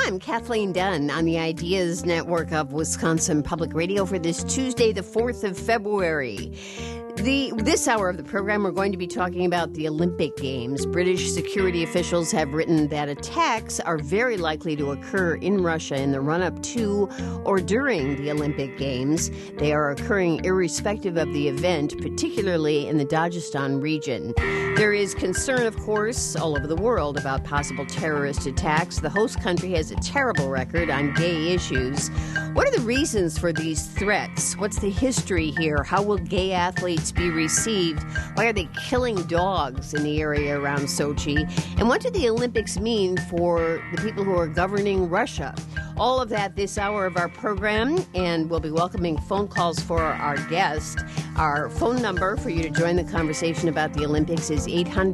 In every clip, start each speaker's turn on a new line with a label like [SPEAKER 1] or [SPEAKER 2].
[SPEAKER 1] I'm Kathleen Dunn on the Ideas Network of Wisconsin Public Radio for this Tuesday, the 4th of February. This hour of the program, we're going to be talking about the Olympic Games. British security officials have written that attacks are very likely to occur in Russia in the run-up to or during the Olympic Games. They are occurring irrespective of the event, particularly in the Dagestan region. There is concern, of course, all over the world about possible terrorist attacks. The host country has a terrible record on gay issues. What are the reasons for these threats? What's the history here? How will gay athletes be received? Why are they killing dogs in the area around Sochi? And what do the Olympics mean for the people who are governing Russia? All of that this hour of our program, and we'll be welcoming phone calls for our guest. Our phone number for you to join the conversation about the Olympics is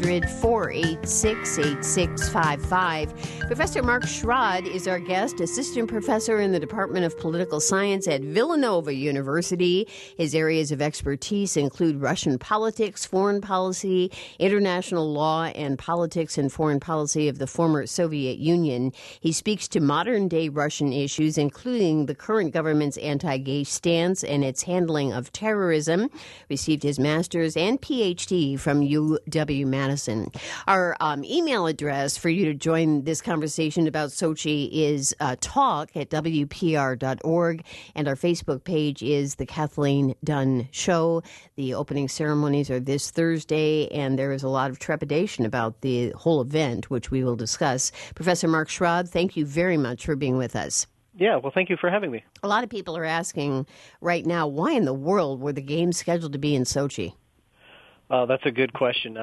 [SPEAKER 1] 800-486-8655. Professor Mark Schrod is our guest, assistant professor in the Department of Political Science at Villanova University. His areas of expertise include Russian politics, foreign policy, international law, and politics and foreign policy of the former Soviet Union. He speaks to modern-day Russian issues, including the current government's anti-gay stance and its handling of terrorism. Received his master's and PhD from UW-Madison. Our email address for you to join this conversation about Sochi is talk@wpr.org, and our Facebook page is The Kathleen Dunn Show. The opening ceremonies are this Thursday, and there is a lot of trepidation about the whole event, which we will discuss. Professor Mark Schrod, thank you very much for being with us.
[SPEAKER 2] Yeah, well, thank you for having me.
[SPEAKER 1] A lot of people are asking right now, why in the world were the games scheduled to be in Sochi?
[SPEAKER 2] That's a good question.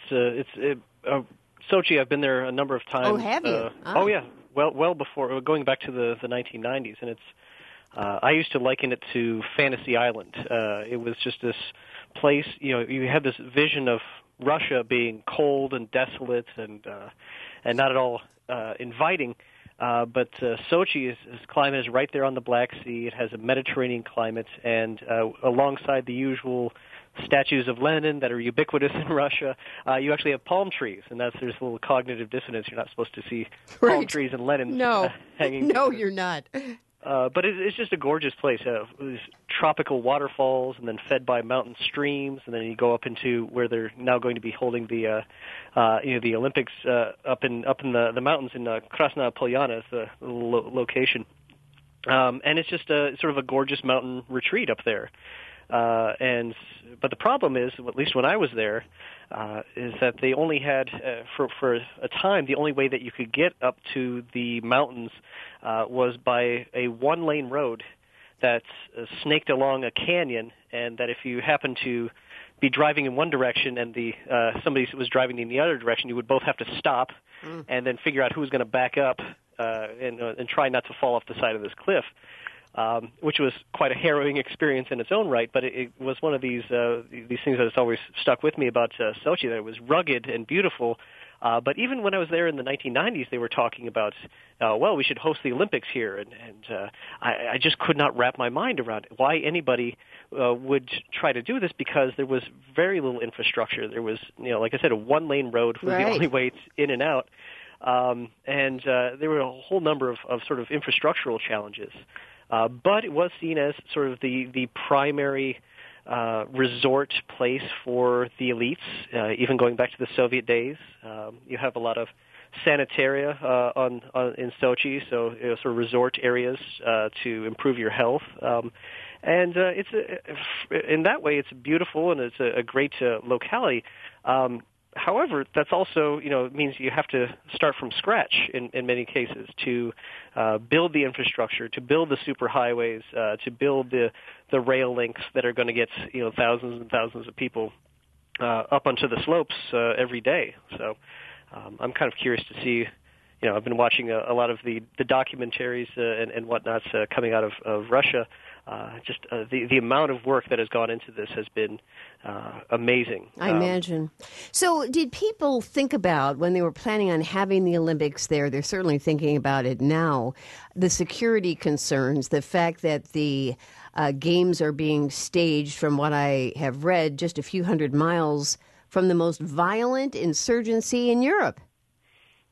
[SPEAKER 2] Sochi, I've been there a number of times.
[SPEAKER 1] Oh, have you?
[SPEAKER 2] Oh, yeah. Well before, going back to the 1990s, and I used to liken it to Fantasy Island. It was just this place, you had this vision of Russia being cold and desolate and not at all inviting. But Sochi's climate is right there on the Black Sea. It has a Mediterranean climate, and alongside the usual statues of Lenin that are ubiquitous in Russia, you actually have palm trees, and there's a little cognitive dissonance. You're not supposed to see palm trees and Lenin hanging.
[SPEAKER 1] No, you're not.
[SPEAKER 2] But it's just a gorgeous place. These tropical waterfalls, and then fed by mountain streams, and then you go up into where they're now going to be holding the Olympics up in the mountains in Krasnaya Polyana is the location, and it's just sort of a gorgeous mountain retreat up there. But the problem is, at least when I was there, is that they only had, for a time, the only way that you could get up to the mountains was by a one-lane road that snaked along a canyon, and that if you happened to be driving in one direction and somebody was driving in the other direction, you would both have to stop and then figure out who was going to back up and try not to fall off the side of this cliff. Which was quite a harrowing experience in its own right, but it was one of these things that has always stuck with me about Sochi, that it was rugged and beautiful. But even when I was there in the 1990s, they were talking about, we should host the Olympics here, and I just could not wrap my mind around why anybody would try to do this, because there was very little infrastructure. There was, like I said, a one-lane road was the only way in and out. And there were a whole number of sort of infrastructural challenges. But it was seen as sort of the primary resort place for the elites, even going back to the Soviet days. You have a lot of sanitaria in Sochi, so sort of resort areas to improve your health. And in that way, it's beautiful and it's a great locality. However, that's also, means you have to start from scratch in many cases to build the infrastructure, to build the superhighways, to build the rail links that are going to get, thousands and thousands of people up onto the slopes every day. So I'm kind of curious to see. I've been watching a lot of the documentaries and whatnot coming out of Russia. The amount of work that has gone into this has been amazing.
[SPEAKER 1] I imagine. So did people think about, when they were planning on having the Olympics there, they're certainly thinking about it now, the security concerns, the fact that the games are being staged, from what I have read, just a few hundred miles from the most violent insurgency in Europe?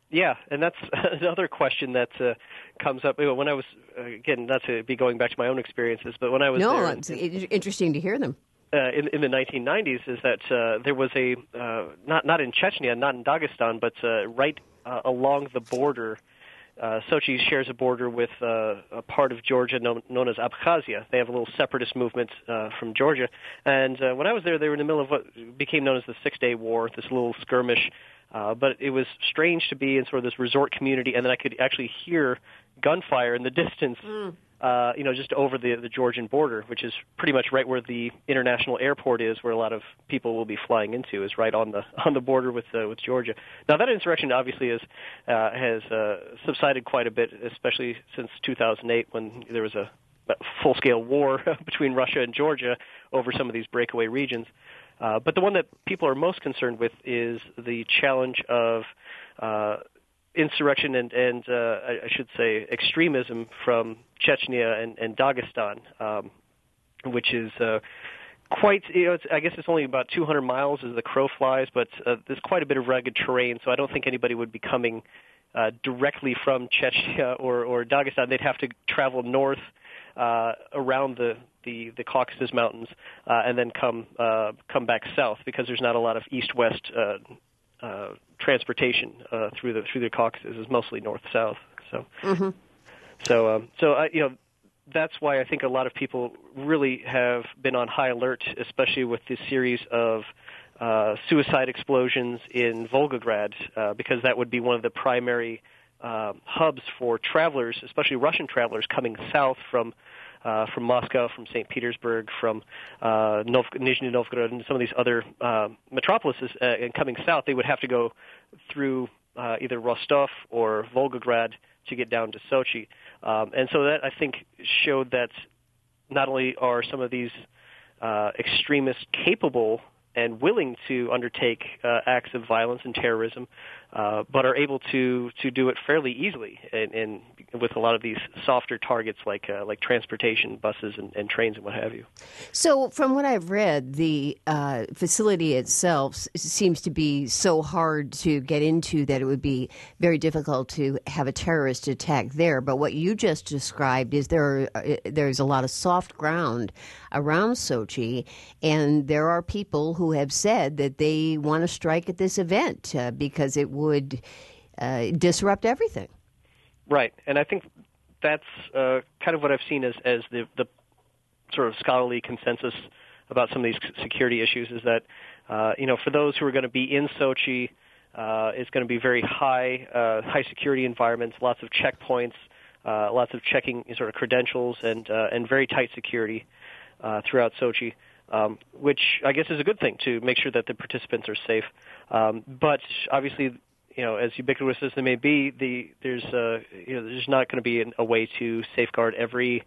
[SPEAKER 2] Yeah, and that's another question that comes up. When I was, again, not to be going back to my own experiences, but when I was there,
[SPEAKER 1] it's interesting to hear them.
[SPEAKER 2] In the 1990s, is that there was a not in Chechnya, not in Dagestan, but right along the border. Sochi shares a border with a part of Georgia known as Abkhazia. They have a little separatist movement from Georgia. And when I was there, they were in the middle of what became known as the Six-Day War, this little skirmish. But it was strange to be in sort of this resort community, and then I could actually hear gunfire in the distance, just over the Georgian border, which is pretty much right where the international airport is, where a lot of people will be flying into, is right on the border with Georgia. Now that insurrection obviously has subsided quite a bit, especially since 2008 when there was a full-scale war between Russia and Georgia over some of these breakaway regions. But the one that people are most concerned with is the challenge of insurrection and I should say extremism from Chechnya and Dagestan, which is quite, I guess it's only about 200 miles as the crow flies, but there's quite a bit of rugged terrain, so I don't think anybody would be coming directly from Chechnya or Dagestan. They'd have to travel north around the Caucasus Mountains and then come back south, because there's not a lot of east-west transportation through the Caucasus. It's mostly north-south. So, that's why I think a lot of people really have been on high alert, especially with this series of suicide explosions in Volgograd, because that would be one of the primary hubs for travelers, especially Russian travelers coming south from Moscow, from St. Petersburg, from Nizhny Novgorod, and some of these other metropolises. And coming south, they would have to go through either Rostov or Volgograd to get down to Sochi. And so that, I think, showed that not only are some of these extremists capable and willing to undertake acts of violence and terrorism, but are able to do it fairly easily, and with a lot of these softer targets like transportation, buses, and trains, and what have you.
[SPEAKER 1] So, from what I've read, the facility itself seems to be so hard to get into that it would be very difficult to have a terrorist attack there. But what you just described is there's a lot of soft ground around Sochi, and there are people who have said that they want to strike at this event because it would disrupt everything. Right,
[SPEAKER 2] and I think that's kind of what I've seen as the sort of scholarly consensus about some of these security issues is that, for those who are going to be in Sochi, it's going to be very high security environments, lots of checkpoints, lots of checking sort of credentials, and very tight security throughout Sochi. Which I guess is a good thing to make sure that the participants are safe. But obviously, as ubiquitous as they may be, there's not going to be a way to safeguard every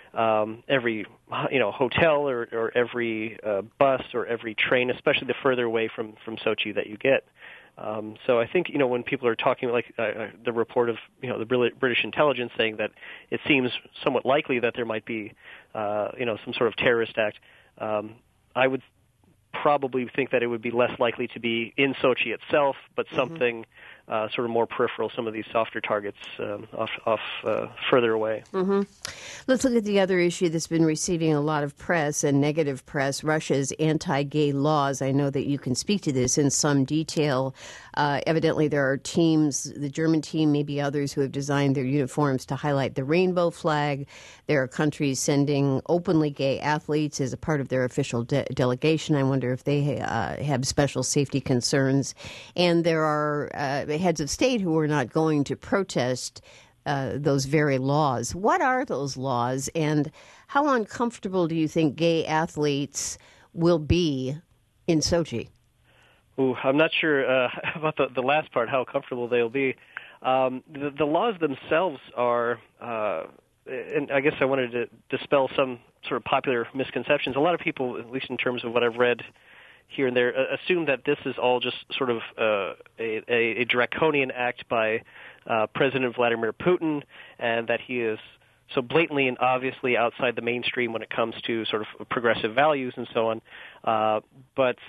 [SPEAKER 2] hotel or every bus or every train, especially the further away from Sochi that you get. So I think when people are talking like the report of the British intelligence saying that it seems somewhat likely that there might be some sort of terrorist act. I would probably think that it would be less likely to be in Sochi itself, but something sort of more peripheral, some of these softer targets off further away. Mm-hmm.
[SPEAKER 1] Let's look at the other issue that's been receiving a lot of press and negative press, Russia's anti-gay laws. I know that you can speak to this in some detail. Evidently, there are teams, the German team, maybe others, who have designed their uniforms to highlight the rainbow flag. There are countries sending openly gay athletes as a part of their official delegation. I wonder if they have special safety concerns. And there are heads of state who are not going to protest those very laws. What are those laws, and how uncomfortable do you think gay athletes will be in Sochi?
[SPEAKER 2] Ooh, I'm not sure about the last part, how comfortable they'll be. The laws themselves are, and I guess I wanted to dispel some sort of popular misconceptions. A lot of people, at least in terms of what I've read here and there, assume that this is all just sort of a draconian act by President Vladimir Putin, and that he is so blatantly and obviously outside the mainstream when it comes to sort of progressive values and so on. But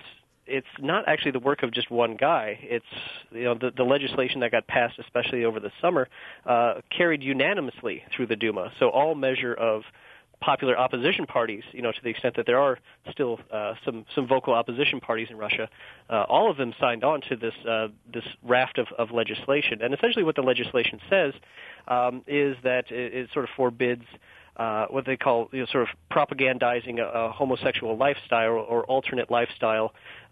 [SPEAKER 2] it's not actually the work of just one guy. It's the legislation that got passed, especially over the summer, carried unanimously through the Duma. So all measure of popular opposition parties, to the extent that there are still some vocal opposition parties in Russia, all of them signed on to this raft of legislation. And essentially what the legislation says is that it sort of forbids what they call sort of propagandizing a homosexual lifestyle or alternate lifestyle,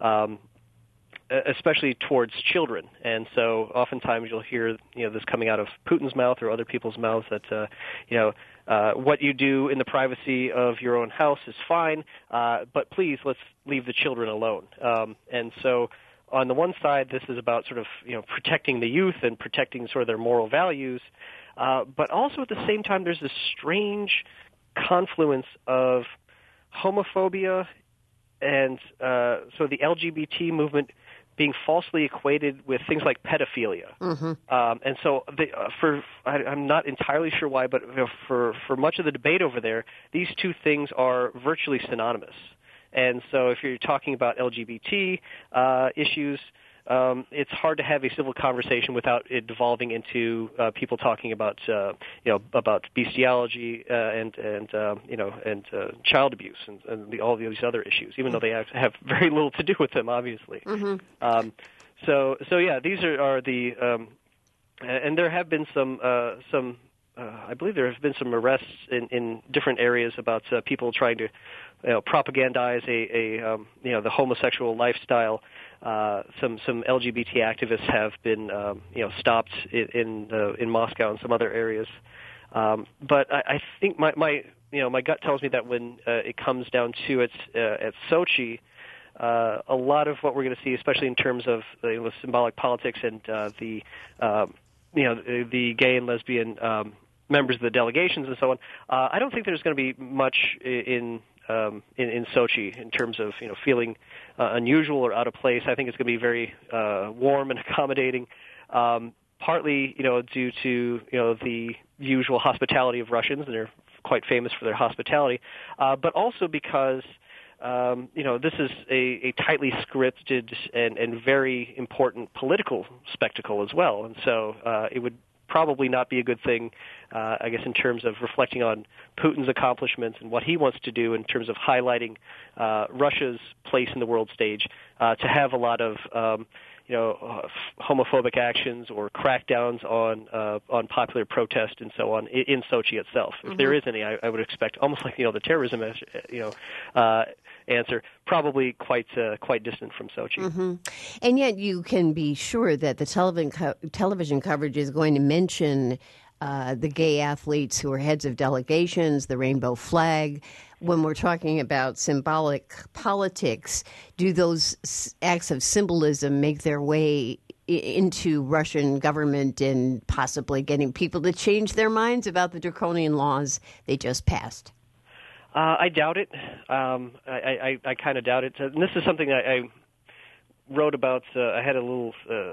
[SPEAKER 2] especially towards children. And so oftentimes you'll hear this coming out of Putin's mouth or other people's mouths that what you do in the privacy of your own house is fine, but please let's leave the children alone. And so on the one side, this is about sort of protecting the youth and protecting sort of their moral values, but also at the same time there's this strange confluence of homophobia and so the LGBT movement being falsely equated with things like pedophilia. And so I'm not entirely sure why, but for much of the debate over there, these two things are virtually synonymous. And so if you're talking about LGBT issues, it's hard to have a civil conversation without it devolving into people talking about about bestiality and child abuse and all these other issues, even though they have very little to do with them, obviously. So yeah, these are the and there have been some. I believe there have been some arrests in different areas about people trying to propagandize the homosexual lifestyle. Some LGBT activists have been stopped in Moscow and some other areas. But I think my gut tells me that when it comes down to it at Sochi, a lot of what we're going to see, especially in terms of the symbolic politics and the gay and lesbian members of the delegations and so on, I don't think there's going to be much in Sochi in terms of feeling unusual or out of place. I think it's going to be very warm and accommodating, partly due to the usual hospitality of Russians, and they're quite famous for their hospitality, but also because this is a tightly scripted and very important political spectacle as well, and so it would probably not be a good thing, I guess, in terms of reflecting on Putin's accomplishments and what he wants to do in terms of highlighting Russia's place in the world stage, to have a lot of homophobic actions or crackdowns on popular protest and so on in Sochi itself. If there is any, I would expect almost like the terrorism answer, probably quite distant from Sochi.
[SPEAKER 1] And yet you can be sure that the television coverage is going to mention the gay athletes who are heads of delegations, the rainbow flag. When we're talking about symbolic politics, do those acts of symbolism make their way into Russian government and possibly getting people to change their minds about the draconian laws they just passed?
[SPEAKER 2] I doubt it. I kind of doubt it. And this is something I wrote about. I had a little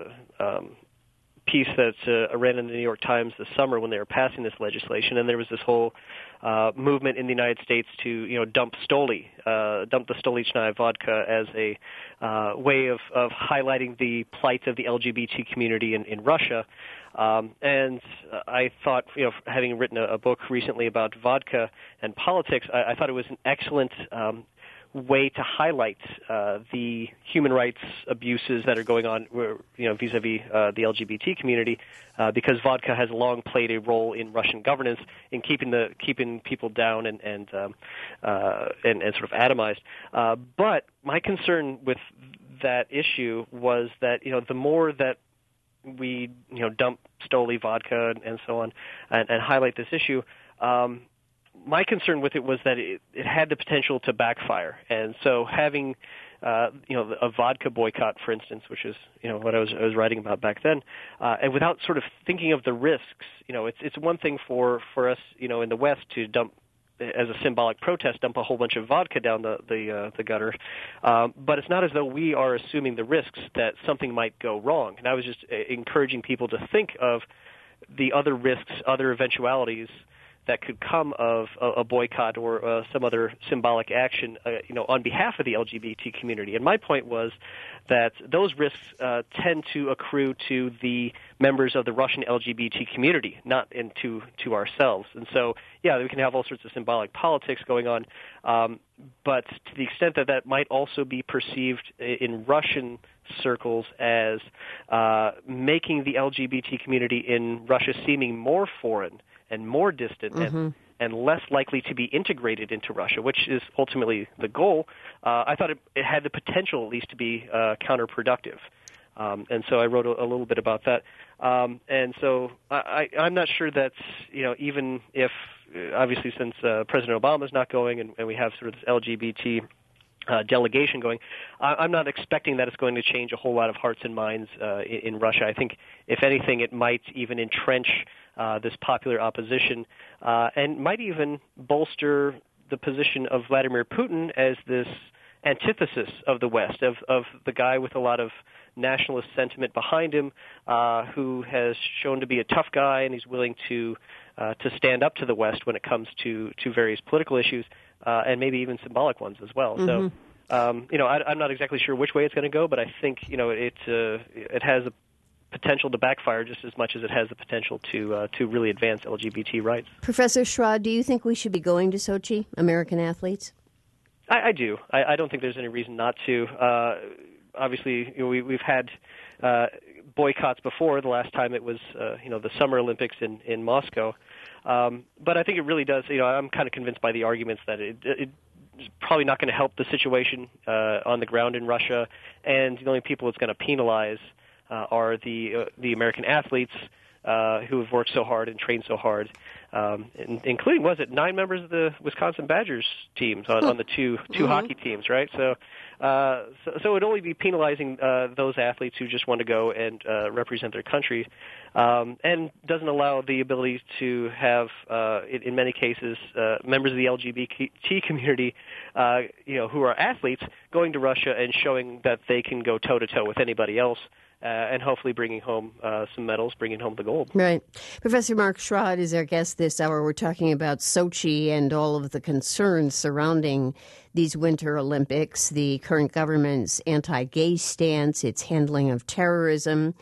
[SPEAKER 2] piece that I ran in the New York Times this summer when they were passing this legislation, and there was this whole movement in the United States to dump the Stolichnaya vodka as a way of highlighting the plight of the LGBT community in Russia. And I thought, having written a book recently about vodka and politics, I thought it was an excellent way to highlight the human rights abuses that are going on, vis-a-vis the LGBT community, because vodka has long played a role in Russian governance in keeping people down and sort of atomized. But my concern with that issue was that the more that we dump Stoli vodka and so on and highlight this issue, my concern with it was that it had the potential to backfire. And so having a vodka boycott, for instance, which is what I was writing about back then, and without sort of thinking of the risks, it's one thing for us in the West to dump, as a symbolic protest, dump a whole bunch of vodka down the gutter, but it's not as though we are assuming the risks that something might go wrong. And I was just encouraging people to think of the other risks, other eventualities that could come of a boycott or some other symbolic action, on behalf of the LGBT community. And my point was that those risks tend to accrue to the members of the Russian LGBT community, not to ourselves. And so, yeah, we can have all sorts of symbolic politics going on, but to the extent that that might also be perceived in Russian circles as making the LGBT community in Russia seeming more foreign and more distant and less likely to be integrated into Russia, which is ultimately the goal, I thought it had the potential at least to be counterproductive. And so I wrote a little bit about that. And so I'm not sure that, even if, obviously since President Obama is not going and we have sort of this LGBT delegation going, I'm not expecting that it's going to change a whole lot of hearts and minds in Russia. I think, if anything, it might even entrench this popular opposition and might even bolster the position of Vladimir Putin as this antithesis of the West, of the guy with a lot of nationalist sentiment behind him, who has shown to be a tough guy, and he's willing to stand up to the West when it comes to various political issues, and maybe even symbolic ones as well. So, I'm not exactly sure which way it's going to go, but I think it has a potential to backfire just as much as it has the potential to really advance LGBT rights. Professor
[SPEAKER 1] Schrod, do you think we should be going to Sochi, American athletes?
[SPEAKER 2] I do. I don't think there's any reason not to. Obviously, we've had boycotts before. The last time it was, the Summer Olympics in Moscow. But I think it really does. I'm kind of convinced by the arguments that it's probably not going to help the situation on the ground in Russia, and the only people it's going to penalize are the American athletes who have worked so hard and trained so hard, including, 9 members of the Wisconsin Badgers teams on the two hockey teams, right? So it would only be penalizing those athletes who just want to go and represent their country, and doesn't allow the ability to have, in many cases, members of the LGBT community, who are athletes, going to Russia and showing that they can go toe-to-toe with anybody else, and hopefully bringing home some medals, bringing home the gold.
[SPEAKER 1] Right. Professor Mark Schrod is our guest this hour. We're talking about Sochi and all of the concerns surrounding these Winter Olympics, the current government's anti-gay stance, its handling of terrorism.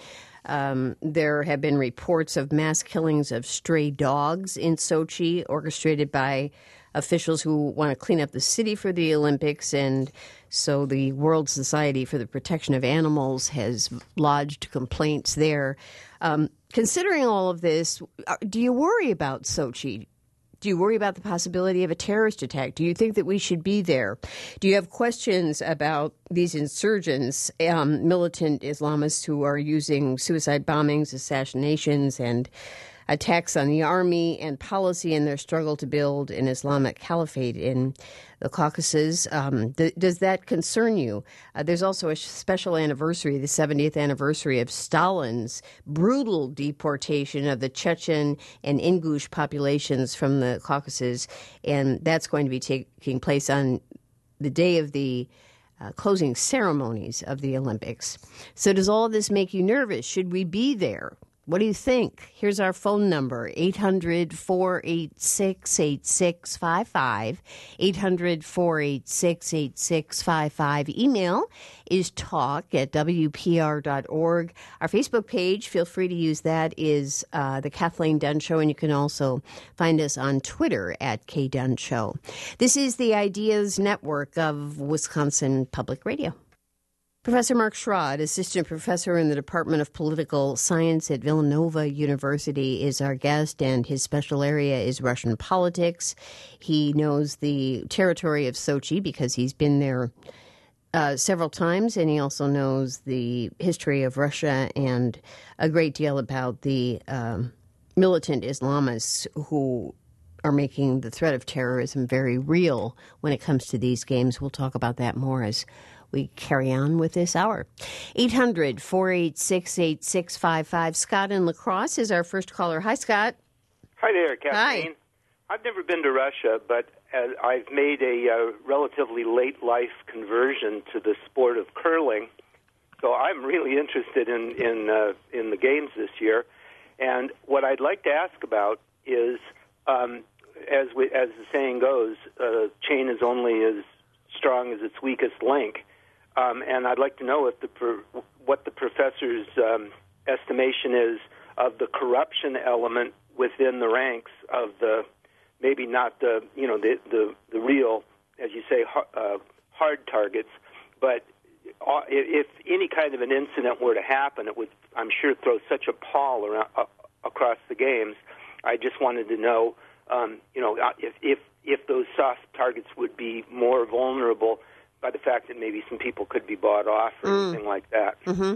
[SPEAKER 1] There have been reports of mass killings of stray dogs in Sochi, orchestrated by officials who want to clean up the city for the Olympics, and so the World Society for the Protection of Animals has lodged complaints there. Considering all of this, do you worry about Sochi? Do you worry about the possibility of a terrorist attack? Do you think that we should be there? Do you have questions about these insurgents, militant Islamists who are using suicide bombings, assassinations, and attacks on the army and policy in their struggle to build an Islamic caliphate in the Caucasus? Does that concern you? There's also a special anniversary, the 70th anniversary of Stalin's brutal deportation of the Chechen and Ingush populations from the Caucasus, and that's going to be taking place on the day of the closing ceremonies of the Olympics. So does all of this make you nervous? Should we be there? What do you think? Here's our phone number, 800-486-8655, 800-486-8655. Email is talk@wpr.org. Our Facebook page, feel free to use that, is The Kathleen Dunn Show, and you can also find us on Twitter @KDunn Show. This is the Ideas Network of Wisconsin Public Radio. Professor Mark Schrod, assistant professor in the Department of Political Science at Villanova University, is our guest, and his special area is Russian politics. He knows the territory of Sochi because he's been there several times, and he also knows the history of Russia and a great deal about the militant Islamists who are making the threat of terrorism very real when it comes to these games. We'll talk about that more as we carry on with this hour. 800-486-8655. Scott in La Crosse is our first caller. Hi, Scott.
[SPEAKER 3] Hi there, Kathleen.
[SPEAKER 1] Hi.
[SPEAKER 3] I've never been to Russia, but I've made a relatively late life conversion to the sport of curling. So I'm really interested in the games this year. And what I'd like to ask about is as the saying goes, chain is only as strong as its weakest link. And I'd like to know if what the professor's estimation is of the corruption element within the ranks of the, maybe not the real, as you say, hard targets, but if any kind of an incident were to happen, it would, I'm sure, throw such a pall around across the games. I just wanted to know, if those soft targets would be more vulnerable by the fact that maybe some people could be bought off or anything like that.
[SPEAKER 1] Mm-hmm.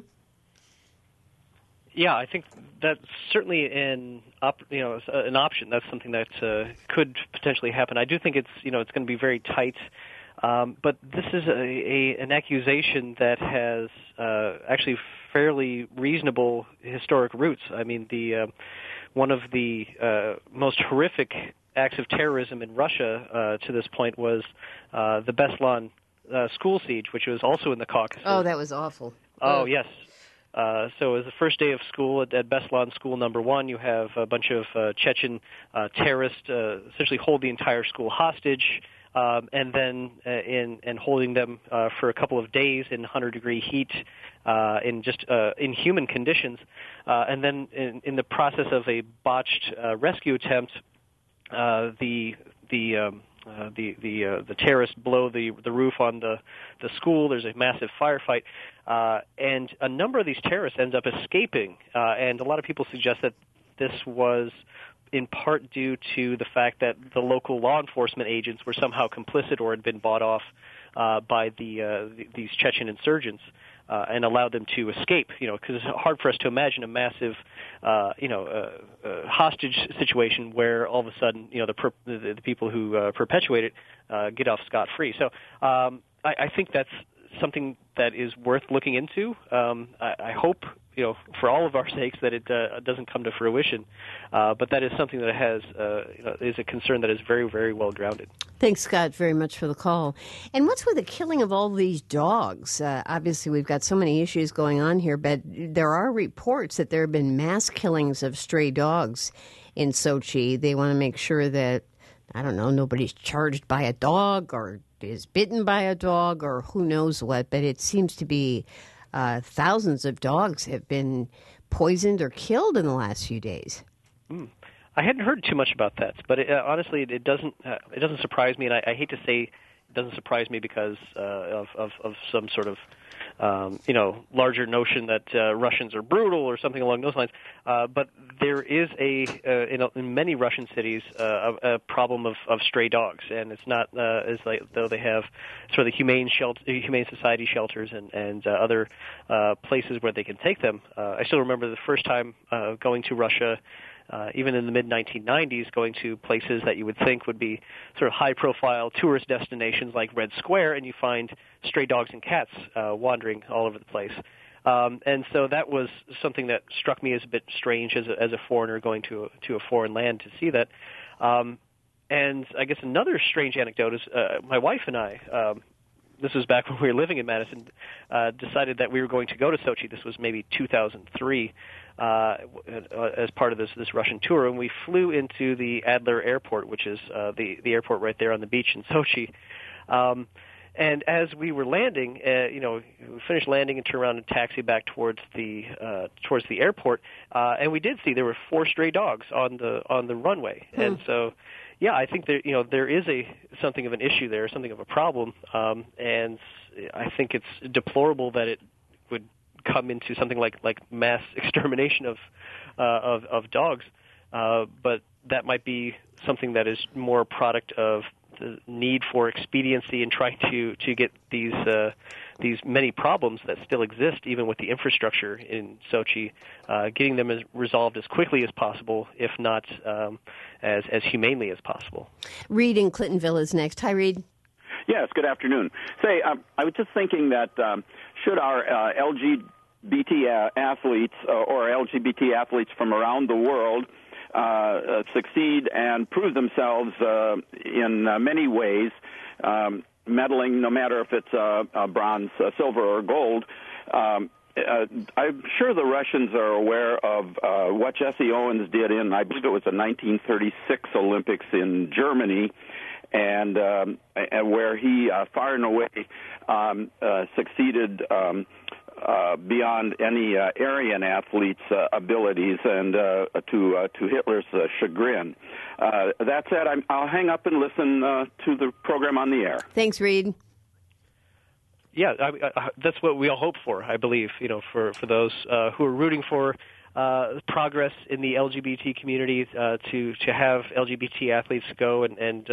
[SPEAKER 2] Yeah, I think that's certainly an option. That's something that could potentially happen. I do think it's going to be very tight. But this is an accusation that has actually fairly reasonable historic roots. I mean, one of the most horrific acts of terrorism in Russia to this point was the Beslan school siege, which was also in the Caucasus.
[SPEAKER 1] Oh, that was awful.
[SPEAKER 2] Oh, yes. So it was the first day of school at Beslan School Number 1. You have a bunch of Chechen terrorists essentially hold the entire school hostage, and then in holding them for a couple of days in 100-degree heat, in just inhuman conditions, and then in the process of a botched rescue attempt, the terrorists blow the roof on the school. There's a massive firefight, and a number of these terrorists end up escaping. And a lot of people suggest that this was in part due to the fact that the local law enforcement agents were somehow complicit or had been bought off by these Chechen insurgents. And allowed them to escape, because it's hard for us to imagine a massive, hostage situation where all of a sudden, the people who perpetuate it get off scot-free. So I think that's something that is worth looking into. I hope, for all of our sakes, that it doesn't come to fruition. But that is something that has is a concern that is very, very well grounded.
[SPEAKER 1] Thanks, Scott, very much for the call. And what's with the killing of all these dogs? Obviously, we've got so many issues going on here, but there are reports that there have been mass killings of stray dogs in Sochi. They want to make sure that, nobody's charged by a dog or is bitten by a dog or who knows what, but it seems to be thousands of dogs have been poisoned or killed in the last few days.
[SPEAKER 2] I hadn't heard too much about that, but honestly, it doesn't surprise me, and I hate to say it doesn't surprise me because of some sort of larger notion that Russians are brutal or something along those lines. But there is in many Russian cities a problem of stray dogs, and it's not as though they have sort of the humane society shelters and other places where they can take them. I still remember the first time going to Russia. Even in the mid-1990s, going to places that you would think would be sort of high-profile tourist destinations like Red Square, and you find stray dogs and cats wandering all over the place. And so that was something that struck me as a bit strange as a foreigner going to a foreign land to see that. And I guess another strange anecdote is my wife and I, this was back when we were living in Madison, decided that we were going to go to Sochi. This was maybe 2003. As part of this Russian tour, and we flew into the Adler Airport, which is the airport right there on the beach in Sochi. And as we were landing, we finished landing and turned around and taxi back towards the airport, and we did see there were 4 stray dogs on the runway. And so, yeah, I think there is something of an issue there, something of a problem, and I think it's deplorable that it would come into something like mass extermination of dogs, but that might be something that is more a product of the need for expediency and trying to get these many problems that still exist, even with the infrastructure in Sochi, getting them resolved as quickly as possible, if not as humanely as possible.
[SPEAKER 1] Reed in Clintonville is next. Hi, Reed.
[SPEAKER 4] Yes, good afternoon. Say, I was just thinking that should our LGBT athletes or LGBT athletes from around the world succeed and prove themselves in many ways, medaling, no matter if it's bronze, silver, or gold, I'm sure the Russians are aware of what Jesse Owens did in, I believe it was the 1936 Olympics in Germany, and where he far and away succeeded beyond any Aryan athlete's abilities, and to Hitler's chagrin. That said, I'll hang up and listen to the program on the air.
[SPEAKER 1] Thanks, Reed.
[SPEAKER 2] Yeah, that's what we all hope for, I believe, for those who are rooting for progress in the LGBT community, to have LGBT athletes go and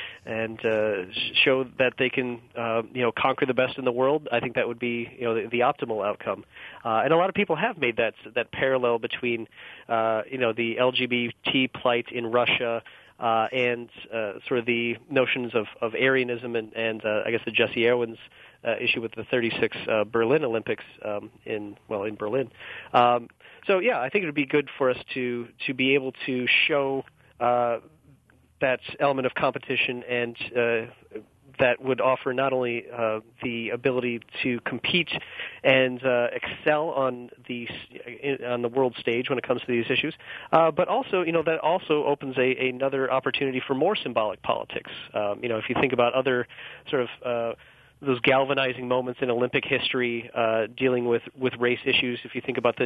[SPEAKER 2] show that they can conquer the best in the world. I think that would be the optimal outcome. And a lot of people have made that parallel between the LGBT plight in Russia and sort of the notions of Aryanism and I guess the Jesse Owens issue with the 36 Berlin Olympics in Berlin. So yeah, I think it would be good for us to be able to show that element of competition, and that would offer not only the ability to compete and excel on the world stage when it comes to these issues, but also that also opens another opportunity for more symbolic politics. If you think about other sort of those galvanizing moments in Olympic history dealing with race issues. If you think about the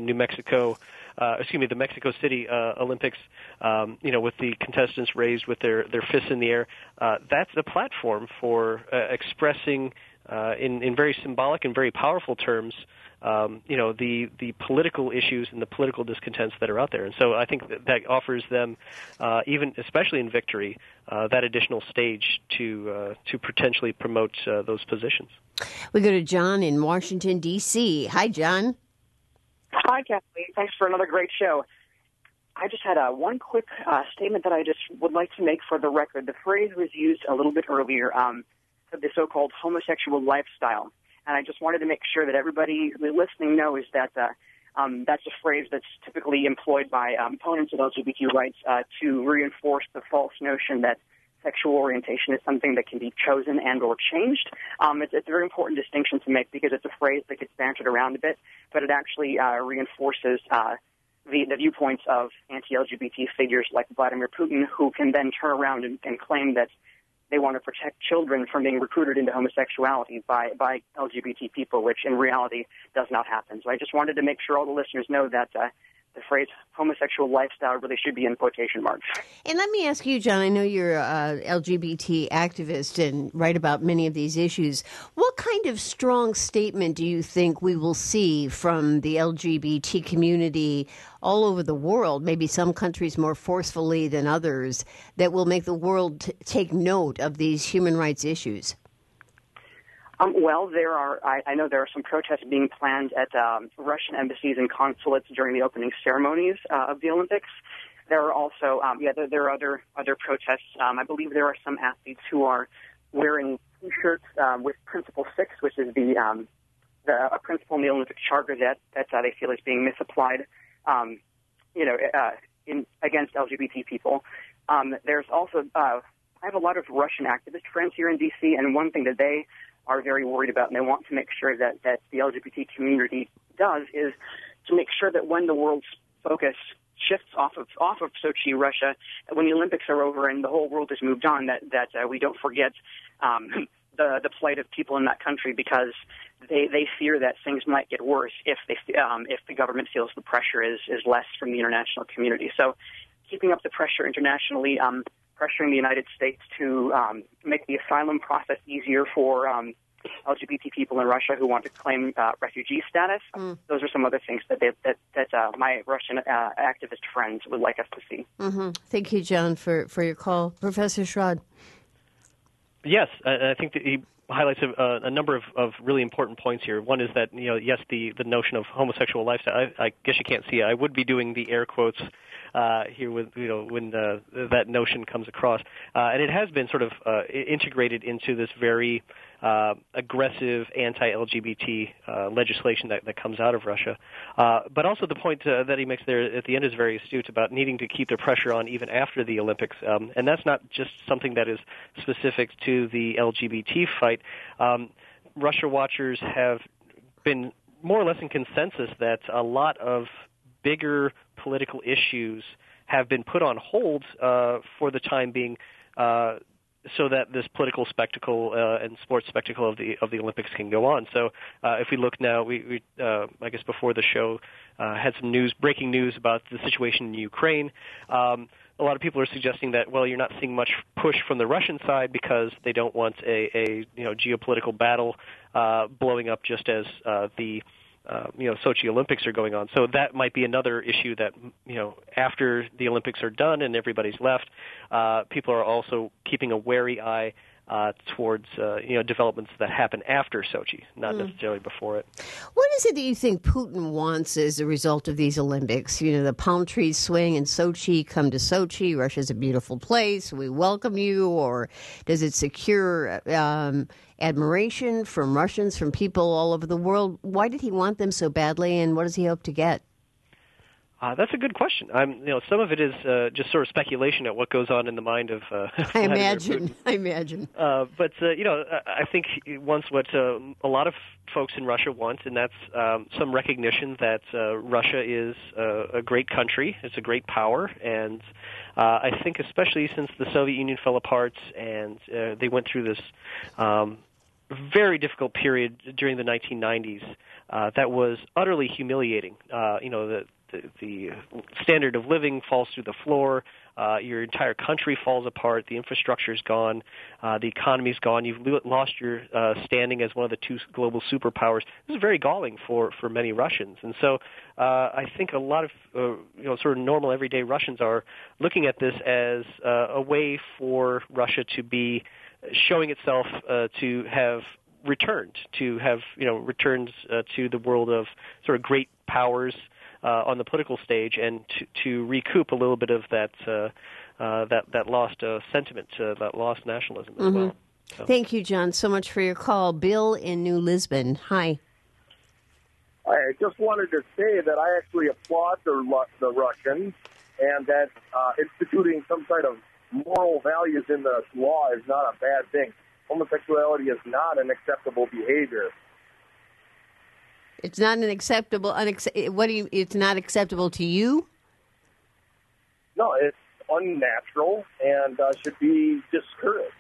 [SPEAKER 2] the Mexico City Olympics, with the contestants raised with their fists in the air, that's a platform for expressing in very symbolic and very powerful terms, the political issues and the political discontents that are out there. And so I think that offers them, especially in victory, that additional stage to potentially promote those positions.
[SPEAKER 1] We go to John in Washington, D.C. Hi, John.
[SPEAKER 5] Hi, Kathleen. Thanks for another great show. I just had one quick statement that I just would like to make for the record. The phrase was used a little bit earlier, the so-called homosexual lifestyle. And I just wanted to make sure that everybody listening knows that that's a phrase that's typically employed by opponents of LGBT rights to reinforce the false notion that sexual orientation is something that can be chosen and or changed. It's a very important distinction to make because it's a phrase that gets bantered around a bit, but it actually reinforces the viewpoints of anti-LGBT figures like Vladimir Putin, who can then turn around and claim that they want to protect children from being recruited into homosexuality by LGBT people, which in reality does not happen. So I just wanted to make sure all the listeners know that the phrase homosexual lifestyle really should be in quotation marks.
[SPEAKER 1] And let me ask you, John, I know you're a LGBT activist and write about many of these issues. What kind of strong statement do you think we will see from the LGBT community all over the world, maybe some countries more forcefully than others, that will make the world take note of these human rights issues?
[SPEAKER 5] Well, I know there are some protests being planned at Russian embassies and consulates during the opening ceremonies of the Olympics. There are also, there are other protests. I believe there are some athletes who are wearing T-shirts with Principle 6, which is a principle in the Olympic Charter that they feel is being misapplied, against LGBT people. There's also, I have a lot of Russian activist friends here in D.C., and one thing that they are very worried about, and they want to make sure that the LGBT community does, is to make sure that when the world's focus shifts off of Sochi, Russia, when the Olympics are over and the whole world has moved on, that we don't forget the plight of people in that country, because they fear that things might get worse if the government feels the pressure is less from the international community. So keeping up the pressure internationally, pressuring the United States to make the asylum process easier for LGBT people in Russia who want to claim refugee status. Those are some other things that my Russian activist friends would like us to see.
[SPEAKER 1] Mm-hmm. Thank you, John, for your call. Professor Schrod.
[SPEAKER 2] Yes, I think that he highlights a number of really important points here. One is that, yes, the notion of homosexual lifestyle, I guess you can't see it. I would be doing the air quotes here with, when that notion comes across. And it has been sort of integrated into this very aggressive anti-LGBT legislation that comes out of Russia. But also the point that he makes there at the end is very astute about needing to keep the pressure on even after the Olympics. And that's not just something that is specific to the LGBT fight. Russia watchers have been more or less in consensus that a lot of bigger political issues have been put on hold for the time being, so that this political spectacle and sports spectacle of the Olympics can go on. So if we look now, we I guess before the show had some breaking news about the situation in Ukraine. A lot of people are suggesting that, well, you're not seeing much push from the Russian side because they don't want a geopolitical battle blowing up just as the Sochi Olympics are going on. So that might be another issue that, after the Olympics are done and everybody's left, people are also keeping a wary eye towards developments that happen after Sochi, not necessarily before it.
[SPEAKER 1] What is it that you think Putin wants as a result of these Olympics? The palm trees swing in Sochi, come to Sochi, Russia's a beautiful place, we welcome you, or does it secure admiration from Russians, from people all over the world? Why did he want them so badly, and what does he hope to get?
[SPEAKER 2] That's a good question. Some of it is just sort of speculation at what goes on in the mind of.
[SPEAKER 1] I imagine.
[SPEAKER 2] But I think he wants what a lot of folks in Russia want, and that's some recognition that Russia is a great country. It's a great power, and I think especially since the Soviet Union fell apart and they went through this very difficult period during the 1990s that was utterly humiliating. The standard of living falls through the floor. Your entire country falls apart. The infrastructure's gone. The economy's gone. You've lost your standing as one of the two global superpowers. This is very galling for many Russians. And so I think a lot of sort of normal everyday Russians are looking at this as a way for Russia to be showing itself to have returned, to have returns to the world of sort of great powers on the political stage, and to recoup a little bit of that lost sentiment, that lost nationalism as well. So.
[SPEAKER 1] Thank you, John, so much for your call. Bill in New Lisbon. Hi.
[SPEAKER 6] I just wanted to say that I actually applaud the Russians, and that instituting some kind of moral values in the law is not a bad thing. Homosexuality is not an acceptable behavior.
[SPEAKER 1] It's not an acceptable. It's not acceptable to you?
[SPEAKER 6] No, it's unnatural and should be discouraged.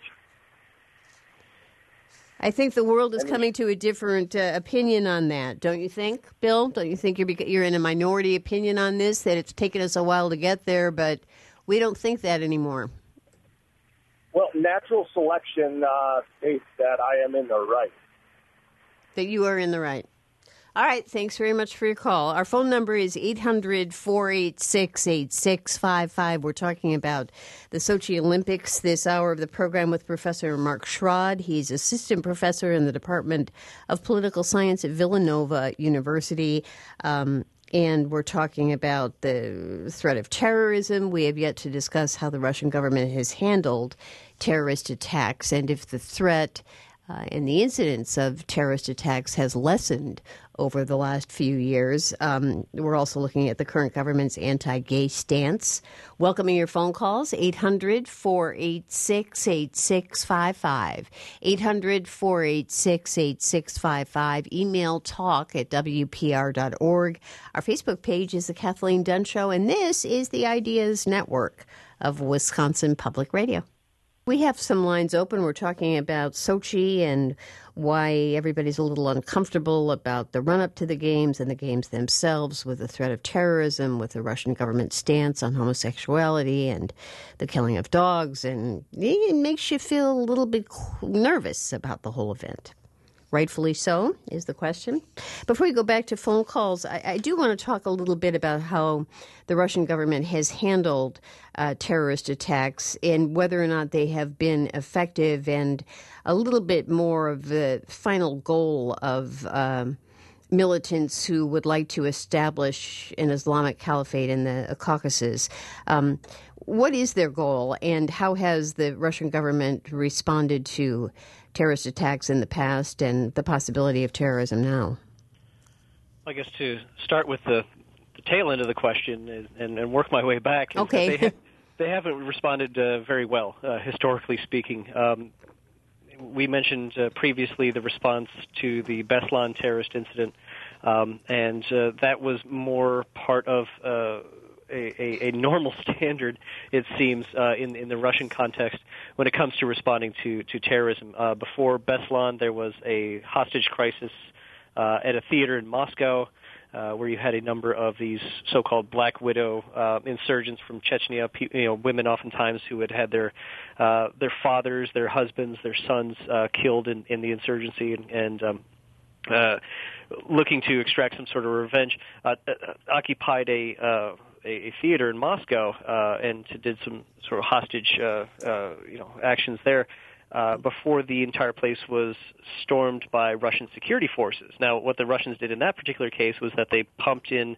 [SPEAKER 1] I think the world is coming to a different opinion on that, don't you think, Bill? Don't you think you're in a minority opinion on this, that it's taken us a while to get there, but we don't think that anymore?
[SPEAKER 6] Well, natural selection states that I am in the right.
[SPEAKER 1] That you are in the right. All right, thanks very much for your call. Our phone number is 800-486-8655. We're talking about the Sochi Olympics this hour of the program with Professor Mark Schrod. He's assistant professor in the Department of Political Science at Villanova University. And we're talking about the threat of terrorism. We have yet to discuss how the Russian government has handled terrorist attacks and if the threat and the incidence of terrorist attacks has lessened over the last few years. We're also looking at the current government's anti-gay stance. Welcoming your phone calls, 800-486-8655. 800-486-8655. Email talk@wpr.org. Our Facebook page is The Kathleen Dunn Show, and this is the Ideas Network of Wisconsin Public Radio. We have some lines open. We're talking about Sochi and why everybody's a little uncomfortable about the run-up to the games and the games themselves, with the threat of terrorism, with the Russian government stance on homosexuality and the killing of dogs. And it makes you feel a little bit nervous about the whole event. Rightfully so, is the question. Before we go back to phone calls, I do want to talk a little bit about how the Russian government has handled terrorist attacks and whether or not they have been effective, and a little bit more of the final goal of militants who would like to establish an Islamic caliphate in the Caucasus. What is their goal, and how has the Russian government responded to terrorist attacks in the past and the possibility of terrorism now?
[SPEAKER 2] I guess to start with the tail end of the question and work my way back.
[SPEAKER 1] Okay.
[SPEAKER 2] They haven't responded very well, historically speaking. We mentioned previously the response to the Beslan terrorist incident and that was more part of a normal standard, it seems, in the Russian context when it comes to responding to terrorism. Before Beslan, there was a hostage crisis at a theater in Moscow, where you had a number of these so-called Black Widow insurgents from Chechnya, women oftentimes who had their fathers, their husbands, their sons killed in the insurgency, and looking to extract some sort of revenge, occupied a theater in Moscow and did some sort of hostage actions there. Before the entire place was stormed by Russian security forces. Now, what the Russians did in that particular case was that they pumped in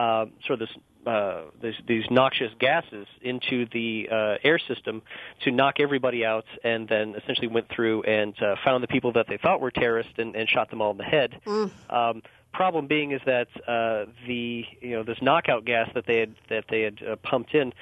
[SPEAKER 2] these noxious gases into the air system to knock everybody out, and then essentially went through and found the people that they thought were terrorists and shot them all in the head. Problem being is that this knockout gas that they had pumped in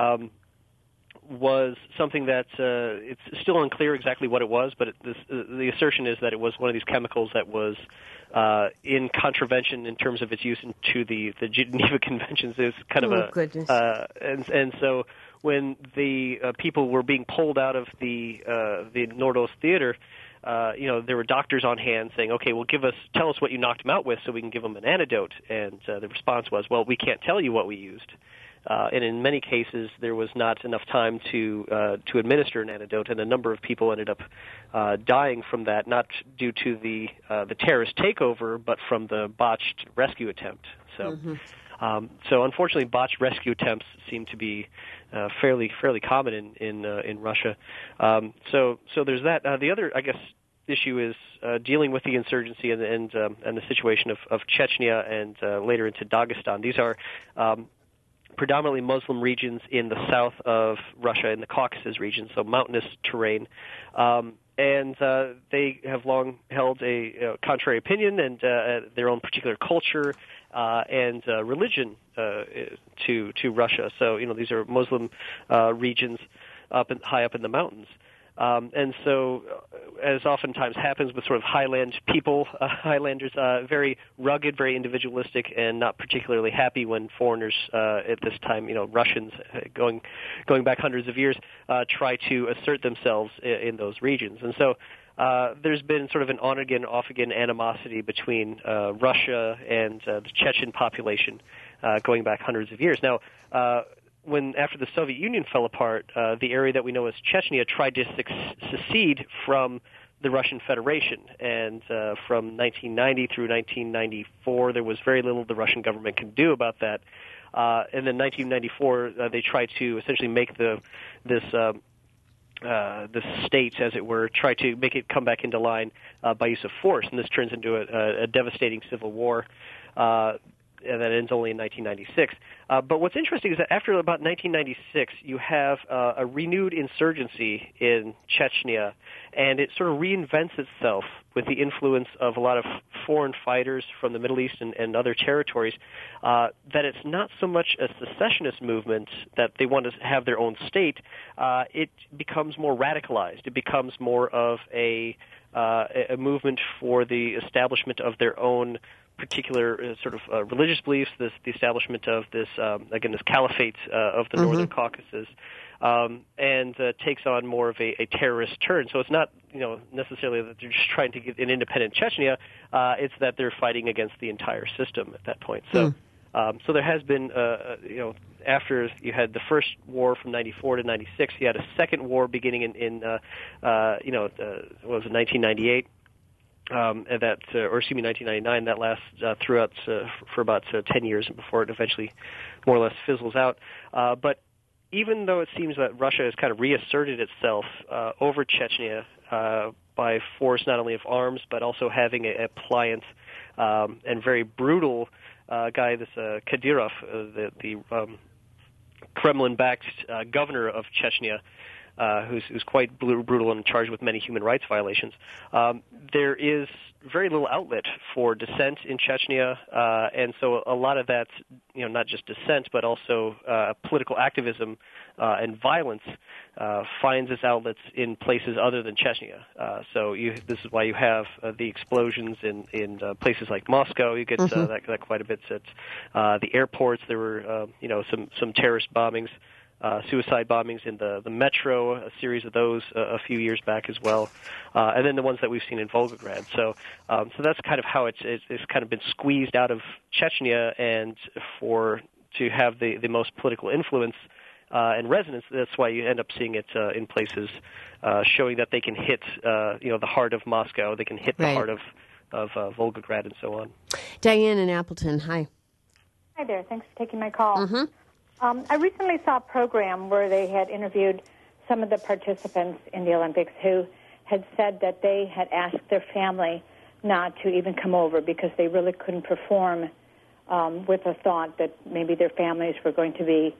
[SPEAKER 2] was something that it's still unclear exactly what it was, but the assertion is that it was one of these chemicals that was in contravention in terms of its use into the Geneva Conventions. Is kind of
[SPEAKER 1] goodness.
[SPEAKER 2] And so when the people were being pulled out of the Nordost Theater, there were doctors on hand saying, okay, well, tell us what you knocked them out with so we can give them an antidote. And the response was, well, we can't tell you what we used. And in many cases, there was not enough time to administer an antidote, and a number of people ended up dying from that, not due to the terrorist takeover, but from the botched rescue attempt. So, so unfortunately, botched rescue attempts seem to be fairly common in Russia. So there's that. The other, I guess, issue is dealing with the insurgency and the situation of Chechnya and later into Dagestan. These are predominantly Muslim regions in the south of Russia, in the Caucasus region, so mountainous terrain. And they have long held a contrary opinion and their own particular culture and religion to Russia. So, these are Muslim regions high up in the mountains. And so, as oftentimes happens with sort of highland people, Highlanders, very rugged, very individualistic, and not particularly happy when foreigners at this time, Russians going back hundreds of years, try to assert themselves in those regions. And so there's been sort of an on-again, off-again animosity between Russia and the Chechen population going back hundreds of years. Now, after the Soviet Union fell apart, the area that we know as Chechnya tried to secede from the Russian Federation, and from 1990 through 1994, there was very little the Russian government could do about that. And then 1994, they tried to essentially make this state, as it were, try to make it come back into line by use of force, and this turns into a devastating civil war. And that ends only in 1996. But what's interesting is that after about 1996, you have a renewed insurgency in Chechnya, and it sort of reinvents itself with the influence of a lot of foreign fighters from the Middle East and other territories, that it's not so much a secessionist movement that they want to have their own state. It becomes more radicalized. It becomes more of a movement for the establishment of their own particular sort of religious beliefs, the establishment of this caliphate of the Northern Caucasus, and takes on more of a terrorist turn. So it's not necessarily that they're just trying to get an independent Chechnya. It's that they're fighting against the entire system at that point. So so there has been after you had the first war from 94 to 96, you had a second war beginning in 1998. And that, or excuse me, 1999. That lasts throughout for about 10 years before it eventually more or less fizzles out. But even though it seems that Russia has kind of reasserted itself over Chechnya by force not only of arms but also having a pliant and very brutal guy, this Kadyrov, the Kremlin-backed governor of Chechnya, who's quite brutal and charged with many human rights violations. There is very little outlet for dissent in Chechnya, and so a lot of that, not just dissent, but also political activism and violence finds its outlets in places other than Chechnya. This is why you have the explosions in places like Moscow. You get that quite a bit at the airports. There were some terrorist bombings. Suicide bombings in the metro, a series of those a few years back as well, and then the ones that we've seen in Volgograd. So that's kind of how it's kind of been squeezed out of Chechnya, and to have the most political influence and resonance. That's why you end up seeing it in places showing that they can hit the heart of Moscow, they can hit the heart of Volgograd, and so on.
[SPEAKER 1] Diane in Appleton, hi.
[SPEAKER 7] Hi there. Thanks for taking my call.
[SPEAKER 1] Mm-hmm.
[SPEAKER 7] I recently saw a program where they had interviewed some of the participants in the Olympics who had said that they had asked their family not to even come over because they really couldn't perform with the thought that maybe their families were going to be,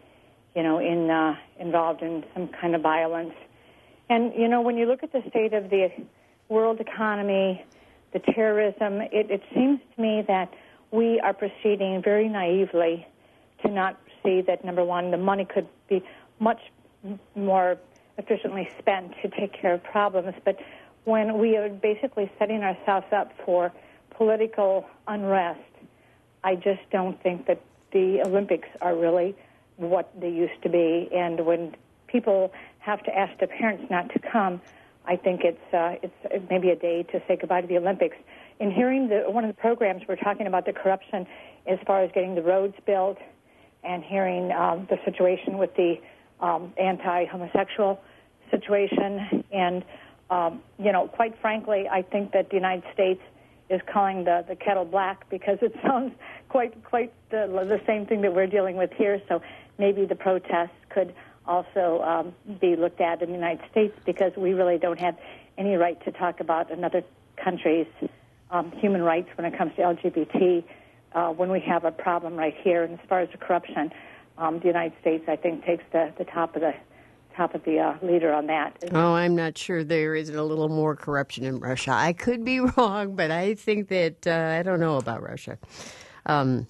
[SPEAKER 7] involved in some kind of violence. And, when you look at the state of the world economy, the terrorism, it seems to me that we are proceeding very naively to not see that, number one, the money could be much more efficiently spent to take care of problems. But when we are basically setting ourselves up for political unrest, I just don't think that the Olympics are really what they used to be. And when people have to ask their parents not to come, I think it's maybe a day to say goodbye to the Olympics. In hearing one of the programs, we're talking about the corruption as far as getting the roads built, and hearing the situation with the anti-homosexual situation. And, quite frankly, I think that the United States is calling the kettle black because it sounds quite the same thing that we're dealing with here. So maybe the protests could also be looked at in the United States, because we really don't have any right to talk about another country's human rights when it comes to LGBT. When we have a problem right here. And as far as the corruption, the United States, I think, takes the top of the leader on that.
[SPEAKER 1] Oh, I'm not sure there isn't a little more corruption in Russia. I could be wrong, but I think that I don't know about Russia. And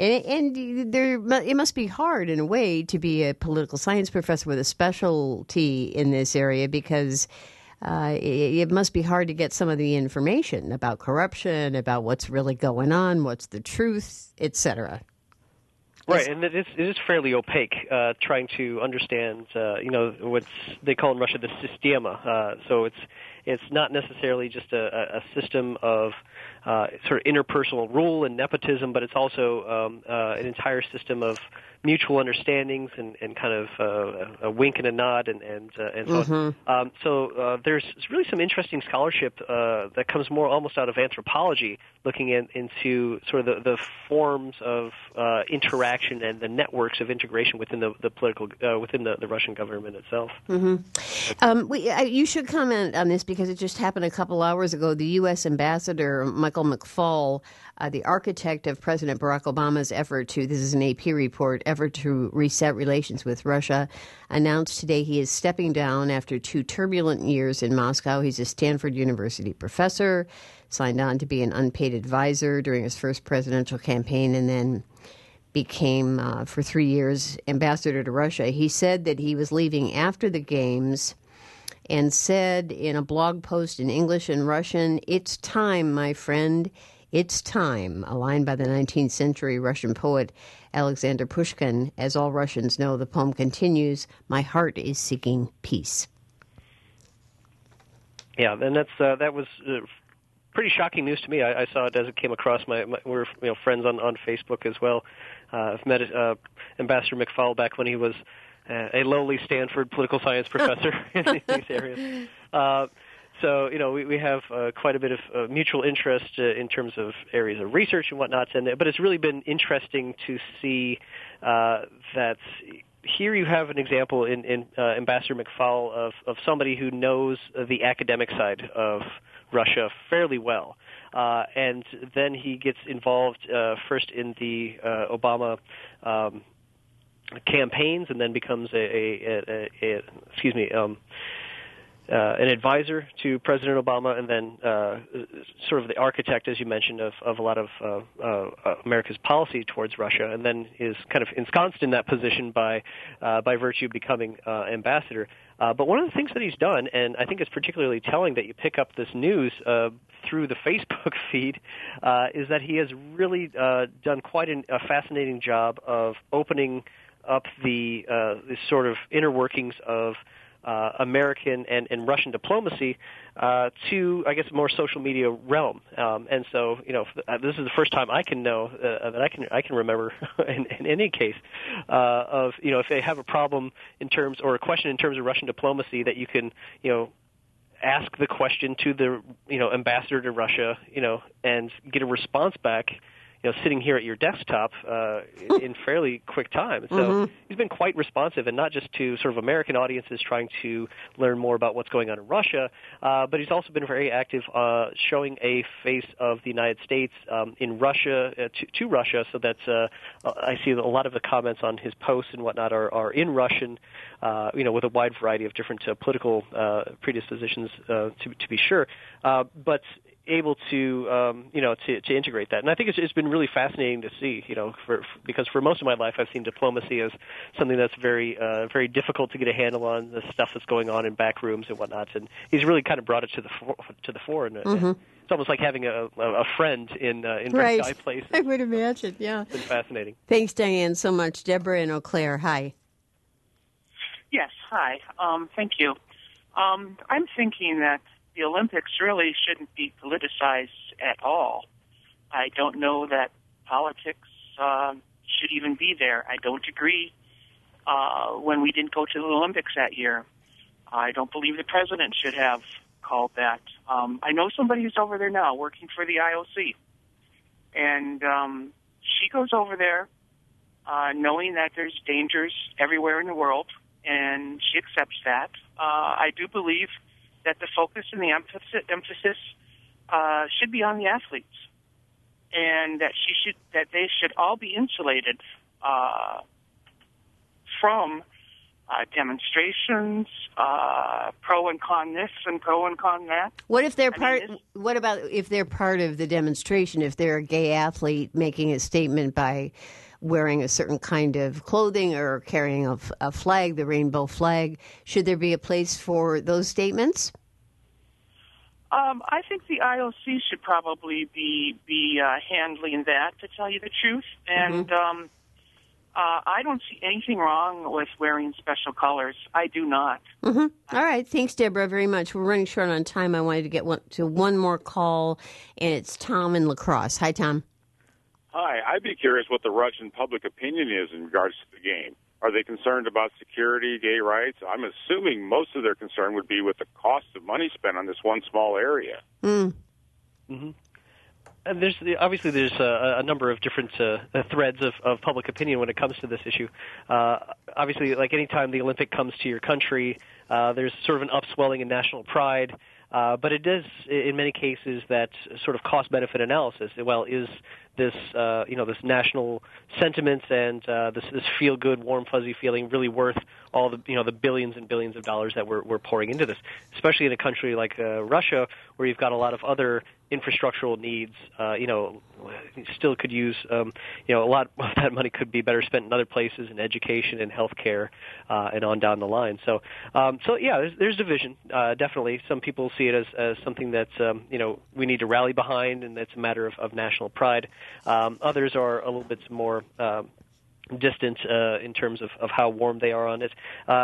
[SPEAKER 1] it must be hard in a way to be a political science professor with a specialty in this area, because it must be hard to get some of the information about corruption, about what's really going on, what's the truth, etc.
[SPEAKER 2] Right, and it is fairly opaque, trying to understand, what they call in Russia the sistema. So it's not necessarily just a system of sort of interpersonal rule and nepotism, but it's also an entire system of mutual understandings and kind of a wink and a nod and so on. So there's really some interesting scholarship that comes more almost out of anthropology, looking into sort of the forms of interaction and the networks of integration within the political within the Russian government itself.
[SPEAKER 1] You should comment on this because it just happened a couple hours ago. The U.S. Ambassador Michael McFaul, the architect of President Barack Obama's effort to, this is an AP report, effort to reset relations with Russia, announced today he is stepping down after 2 turbulent years in Moscow. He's a Stanford University professor, signed on to be an unpaid advisor during his first presidential campaign, and then became, for 3 years, ambassador to Russia. He said that he was leaving after the games and said in a blog post in English and Russian, "It's time, my friend. It's time," a line by the 19th century Russian poet Alexander Pushkin. As all Russians know, the poem continues, "My heart is seeking peace."
[SPEAKER 2] Yeah, and that was pretty shocking news to me. I saw it as it came across we're friends on Facebook as well. I've met Ambassador McFaul back when he was a lowly Stanford political science professor in these areas. So, we have quite a bit of mutual interest in terms of areas of research and whatnot. But it's really been interesting to see that here you have an example in Ambassador McFaul of somebody who knows the academic side of Russia fairly well. And then he gets involved first in the Obama campaigns and then becomes an advisor to President Obama, and then sort of the architect, as you mentioned, of a lot of America's policy towards Russia, and then is kind of ensconced in that position by virtue of becoming ambassador. But one of the things that he's done, and I think it's particularly telling that you pick up this news through the Facebook feed, is that he has really done quite a fascinating job of opening up the sort of inner workings of American and Russian diplomacy to, I guess, a more social media realm. And so, this is the first time I can know that I can remember in any case of, if they have a problem in terms or a question in terms of Russian diplomacy, that you can, ask the question to the, ambassador to Russia, and get a response back, sitting here at your desktop in fairly quick time. So he's been quite responsive, and not just to sort of American audiences trying to learn more about what's going on in Russia, but he's also been very active showing a face of the United States in Russia, to Russia, so that's I see a lot of the comments on his posts and whatnot are in Russian, with a wide variety of different political predispositions, to be sure, but able to to integrate that. And I think it's been really fascinating to see, because for most of my life I've seen diplomacy as something that's very very difficult to get a handle on, the stuff that's going on in back rooms and whatnot. And he's really kind of brought it to the fore. And it's almost like having a friend in very high places.
[SPEAKER 1] I would imagine. Yeah,
[SPEAKER 2] it's been fascinating.
[SPEAKER 1] Thanks, Diane, so much. Deborah in Eau Claire, hi.
[SPEAKER 8] Yes, hi. Thank you. I'm thinking that the Olympics really shouldn't be politicized at all. I don't know that politics should even be there. I don't agree when we didn't go to the Olympics that year. I don't believe the president should have called that. I know somebody who's over there now working for the IOC, and she goes over there knowing that there's dangers everywhere in the world, and she accepts that. I do believe that the focus and the emphasis should be on the athletes, and that they should all be insulated from demonstrations, pro and con this and pro and con that.
[SPEAKER 1] What if they're what about if they're part of the demonstration? If they're a gay athlete making a statement by wearing a certain kind of clothing or carrying a flag, the rainbow flag, should there be a place for those statements?
[SPEAKER 8] I think the IOC should probably be handling that, to tell you the truth. And I don't see anything wrong with wearing special colors. I do not.
[SPEAKER 1] All right. Thanks, Deborah, very much. We're running short on time. I wanted to get to one more call, and it's Tom in La Crosse. Hi, Tom.
[SPEAKER 9] Hi. I'd be curious what the Russian public opinion is in regards to the game. Are they concerned about security, gay rights? I'm assuming most of their concern would be with the cost of money spent on this one small area.
[SPEAKER 2] And there's a number of different threads of public opinion when it comes to this issue. Obviously, like any time the Olympic comes to your country, there's sort of an upswelling in national pride. But it does, in many cases, that sort of cost-benefit analysis. Well, is this, this national sentiment and this feel-good, warm, fuzzy feeling really worth all the, the billions and billions of dollars that we're pouring into this? Especially in a country like Russia, where you've got a lot of other infrastructural needs. Still could use, a lot of that money could be better spent in other places, in education and healthcare, and on down the line. So yeah, there's division. Definitely, some people see it as something that we need to rally behind, and it's a matter of national pride. Others are a little bit more distant in terms of how warm they are on it,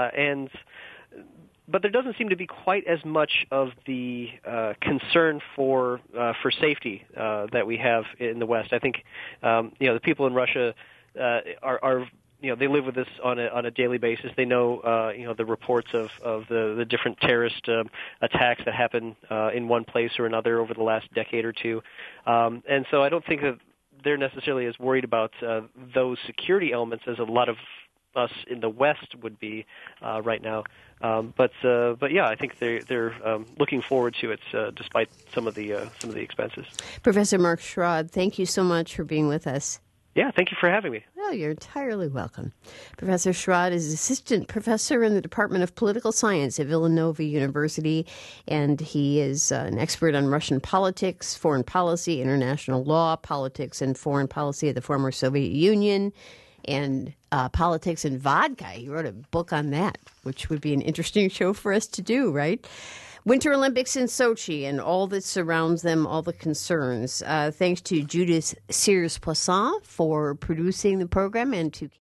[SPEAKER 2] but there doesn't seem to be quite as much of the concern for safety that we have in the West. I think the people in Russia are they live with this on a daily basis. They know the reports of the different terrorist attacks that happen in one place or another over the last decade or two, and so I don't think that they're necessarily as worried about those security elements as a lot of us in the West would be right now. But yeah, I think they're looking forward to it despite some of the expenses.
[SPEAKER 1] Professor Mark Schrod, thank you so much for being with us.
[SPEAKER 2] Yeah, thank you for having me.
[SPEAKER 1] Well, you're entirely welcome. Professor Schrod is assistant professor in the Department of Political Science at Villanova University, and he is an expert on Russian politics, foreign policy, international law, politics and foreign policy of the former Soviet Union, and politics and vodka. He wrote a book on that, which would be an interesting show for us to do, right? Winter Olympics in Sochi and all that surrounds them, all the concerns. Thanks to Judith Sears-Poisson for producing the program and to